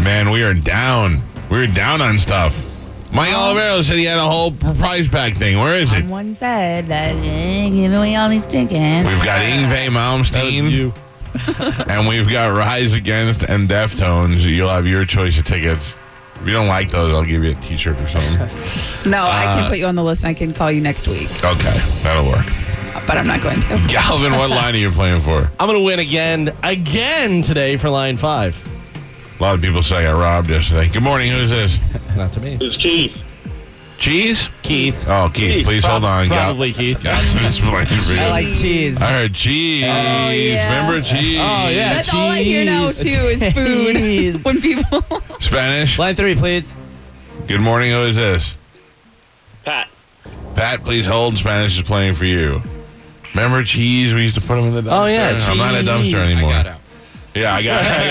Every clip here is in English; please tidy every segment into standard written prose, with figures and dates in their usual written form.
Man, we are down. We're down on stuff. Mike Olivero said he had a whole prize pack thing. Where is it? Someone said that giving away all these tickets. We've got Yngwie Malmsteen. And we've got Rise Against and Deftones. You'll have your choice of tickets. If you don't like those, I'll give you a t-shirt or something. No, I can put you on the list and I can call you next week. Okay, that'll work. But I'm not going to. Galvin, what line are you playing for? I'm going to win again today for line 5. A lot of people say I got robbed yesterday. Good morning, who's this? Not to me. It's Keith. Cheese? Keith. Oh, Keith, please hold on. Probably Keith. Just playing for you. I like cheese. I heard cheese. Oh, yeah. Remember cheese? Oh, yeah. That's all I hear now, too, is food. Cheese. When people... Spanish? Line 3, please. Good morning, who is this? Pat. Pat, please hold. Spanish is playing for you. Remember cheese? We used to put them in the dumpster. Oh, yeah, I'm not a dumpster anymore. I got out. Yeah, I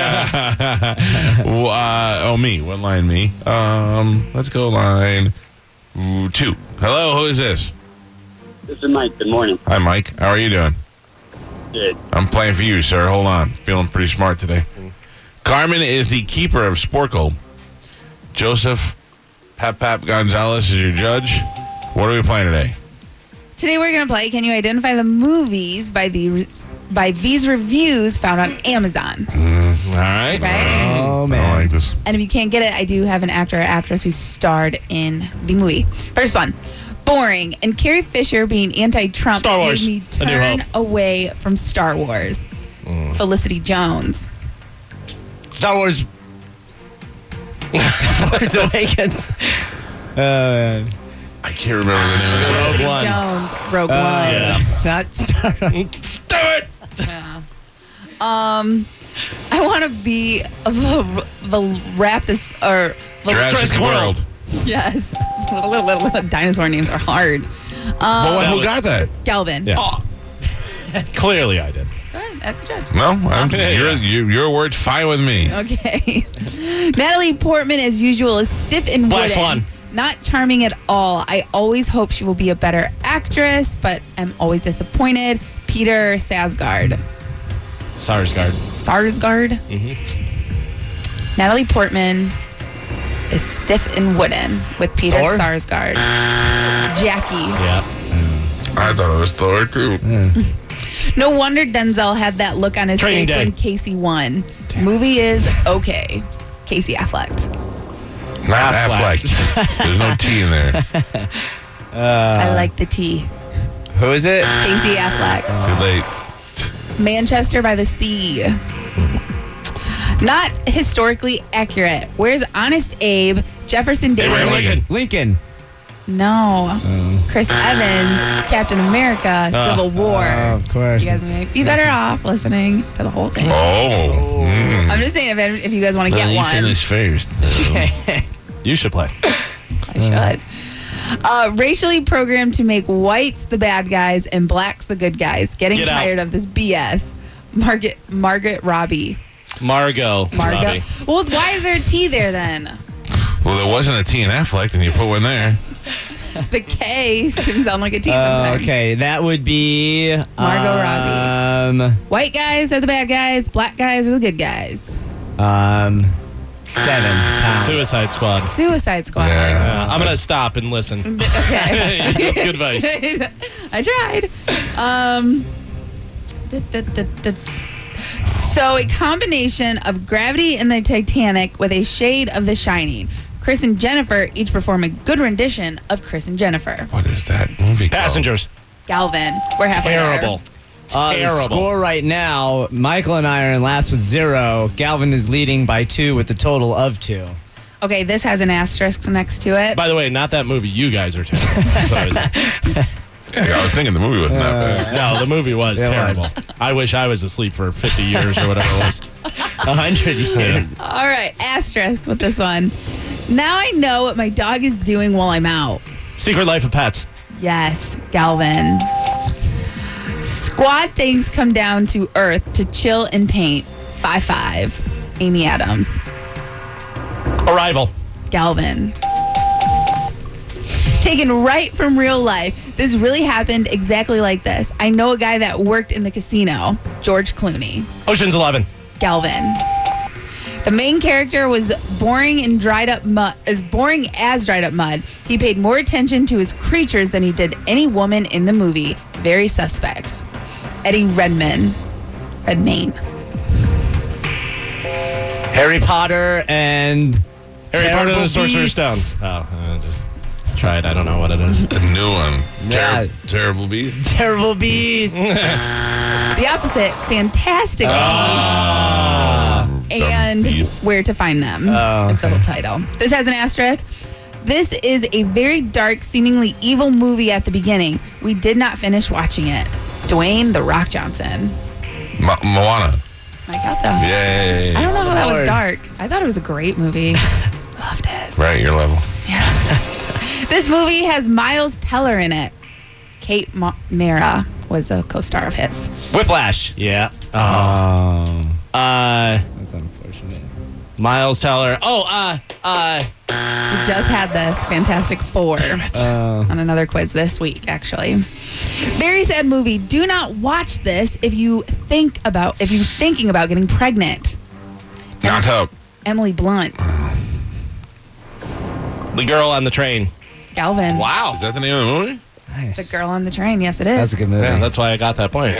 got me. What line, me? Let's go line 2. Hello, who is this? This is Mike. Good morning. Hi, Mike. How are you doing? Good. I'm playing for you, sir. Hold on. Feeling pretty smart today. Carmen is the keeper of Sporkle. Joseph Pap Gonzalez is your judge. What are we playing today? Today we're going to play Can You Identify the Movies by these reviews found on Amazon. All right. Okay? Oh, I man. don't like this. And if you can't get it, I do have an actor or actress who starred in the movie. First one. Boring. And Carrie Fisher being anti-Trump Star Wars. made me A New turn Hope. away from Star Wars. Felicity Jones. Star Wars. Force Awakens. Man. I can't remember the name of it. Felicity One. Jones. Rogue One. Yeah. Not Star Wars. Do it! Yeah. I want to be a Velociraptor or Jurassic World. Yes. Little dinosaur names are hard. Who got that? Galvin. Yeah. Clearly I did. Go ahead. That's the judge. No, Yeah. your word's fine with me. Okay. Natalie Portman, as usual, is stiff and Black wooden. Swan. Not charming at all. I always hope she will be a better actress, but I'm always disappointed. Peter Sarsgaard. Sarsgaard. Natalie Portman is stiff and wooden with Peter Thor? Sarsgaard. Jackie. Yeah. I thought it was Thor, too. No wonder Denzel had that look on his Training face Day. when Casey won. Movie is okay. Casey Affleck. Not Affleck. Affleck. There's no T in there. I like the T. Who is it? Casey Affleck. Too late. Manchester by the Sea. Not historically accurate. Where's Honest Abe, Jefferson Davis? Abraham Lincoln. Lincoln. No. Chris Evans, Captain America, Civil War. Oh, of course. You guys may be better off listening to the whole thing. Oh. I'm just saying if you guys want to get Well, you one, finish first. You should play. I should. Racially programmed to make whites the bad guys and blacks the good guys. Getting Get out. tired of this BS. Margaret Robbie. Margot. Margot. Robbie. Well, why is there a T there then? Well, there wasn't a T in Affleck, and you put one there. The K can sound like a T sometimes. Okay, that would be Margot Robbie. White guys are the bad guys. Black guys are the good guys. 7 pounds. Suicide Squad. Suicide Squad. Yeah. I'm going to stop and listen. Okay. That's good advice. I tried. So a combination of Gravity and the Titanic with a shade of The Shining. Chris and Jennifer each perform a good rendition of Chris and Jennifer. What is that movie called? Passengers. Galvin, we're halfway Terrible. The Terrible. score right now, Michael and I are in last with 0. Galvin is leading by 2 with the total of 2. there. Okay, this has an asterisk next to it. By the way, not that movie. You guys are terrible. Yeah, I was thinking the movie wasn't that bad. No, the movie was It terrible. was. I wish I was asleep for 50 years or whatever it was. 100 years. All right, asterisk with this one. Now I know what my dog is doing while I'm out. Secret Life of Pets. Yes, Galvin. Squad things come down to earth to chill and paint. 5-5. Amy Adams. Arrival. Galvin. Taken right from real life. This really happened exactly like this. I know a guy that worked in the casino. George Clooney. Ocean's 11. Galvin. The main character was boring as dried up mud. He paid more attention to his creatures than he did any woman in the movie. Very suspect. Eddie Redmayne. Harry Potter and Harry Potter and Terrible the Sorcerer's Beasts. Stone. Oh, just try it. I don't know what it is. The new one. Yeah. Terrible Beast. Terrible Beasts. The opposite. Fantastic Beasts. And Beast. Where to Find Them Oh, is the okay. whole title. This has an asterisk. This is a very dark, seemingly evil movie at the beginning. We did not finish watching it. Dwayne "The Rock" Johnson. Moana. I got them. Yay. I don't know how that was Lord. dark. I thought it was a great movie. Loved it. Right, your level. Yeah. This movie has Miles Teller in it. Kate Mara was a co-star of his. Whiplash. Yeah. Oh, Uh, that's unfortunate. Miles Teller. We just had this Fantastic Four on another quiz this week, actually. Very sad movie. Do not watch this if you're thinking about getting pregnant. Knocked up. Emily Blunt, The Girl on the Train. Galvin. Wow. Is that the name of the movie? Nice. The Girl on the Train. Yes, it is. That's a good movie. Yeah, that's why I got that point.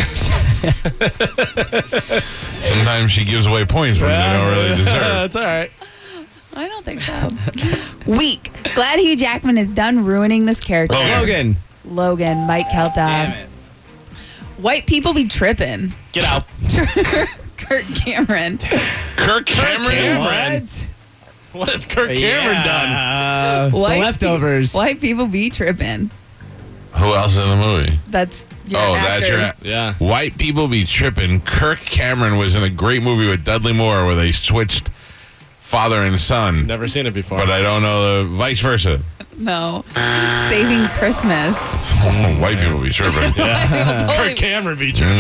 Sometimes she gives away points when they don't really deserve. That's all right. I don't think so. Weak. Glad Hugh Jackman is done ruining this character. Logan. Logan. Mike Kelta. Damn it. White people be tripping. Get out. Kirk Cameron. Kirk Cameron? What? What has Kirk Cameron done? The White Leftovers. White people be tripping. Who else is in the movie? That's your Oh, actor. that's your. Yeah. White people be tripping. Kirk Cameron was in a great movie with Dudley Moore where they switched father and son. Never seen it before. But I don't know the vice versa. No. Saving Christmas. White people be tripping. Kirk Cameron be tripping.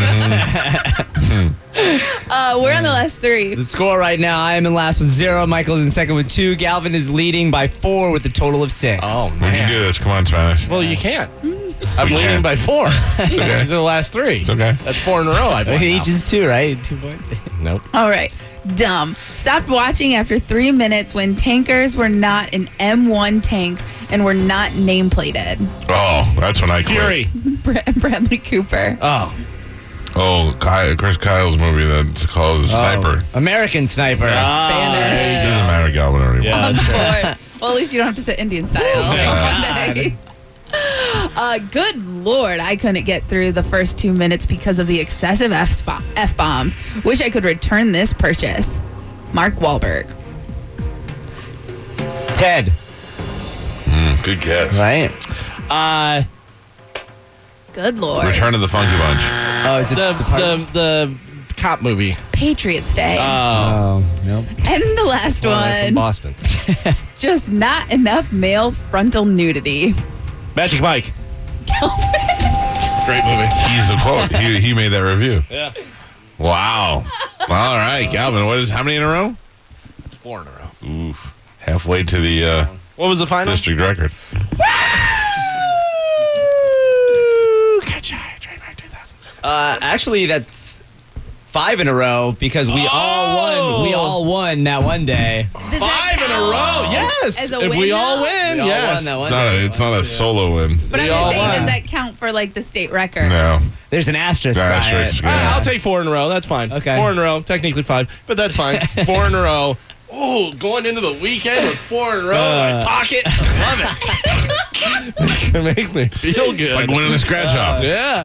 We're on the last three. The score right now, I am in last with 0. Michael's in second with 2. Galvin is leading by 4 with a total of 6. Oh, We can do this. Come on, Spanish. Well, you can't. I'm We leading can. by 4. These are the last 3. It's okay. That's 4 in a row. I've won now. Each is 2, right? 2 points. Nope. All right. Dumb. Stopped watching after 3 minutes when tankers were not in M1 tanks and were not nameplated. Oh, that's when I quit. Fury. Bradley Cooper. Oh. Oh, Chris Kyle's movie that's called Sniper. American Sniper. It Spanish. doesn't matter, Galvin, anymore. Yeah. On the board. Well, at least you don't have to sit Indian style. Yeah. One day. Good Lord, I couldn't get through the first 2 minutes because of the excessive F-bombs. Wish I could return this purchase. Mark Wahlberg. Ted. Good guess. Right? Good Lord. Return of the Funky Bunch. Oh, is it The cop movie. Patriots Day. Oh, nope. And the last From one, Boston. just not enough male frontal nudity. Magic Mike. Great movie. He's the quote. He made that review. Yeah. Wow. All right, Galvin. How many in a row? It's 4 in a row. Oof. Halfway to the What was the final? district record. Trademark 2007. Actually, that's 5 in a row because we all won that one day. Does that 5 in a count row. Yes. as a If win, we all though? win, We all yes. won that one It's not, day. it's not a solo win. But I'm We just all saying, won. does that count for like the state record? No. There's an asterisk by Asterisk, it. yeah. I'll take 4 in a row. That's fine. Okay. 4 in a row. Technically 5, but that's fine. 4 in a row. Oh, going into the weekend with 4 in a row in my pocket. I love it. It makes me feel good. Like winning a scratch off. Yeah.